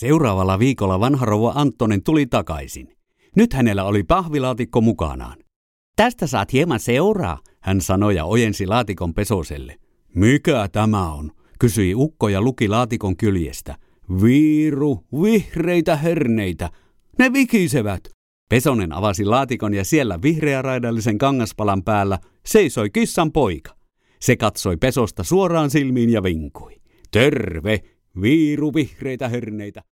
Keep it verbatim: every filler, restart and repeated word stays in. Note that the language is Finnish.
Seuraavalla viikolla vanha rouva Anttonen tuli takaisin. Nyt hänellä oli pahvilaatikko mukanaan. Tästä saat hieman seuraa, hän sanoi ja ojensi laatikon Pesoselle. Mikä tämä on? Kysyi ukko ja luki laatikon kyljestä. Viiru, vihreitä herneitä. Ne vikisevät. Pesonen avasi laatikon ja siellä vihreäraidallisen kangaspalan päällä seisoi kissan poika. Se katsoi Pesosta suoraan silmiin ja vinkui. Terve, viiru, vihreitä herneitä.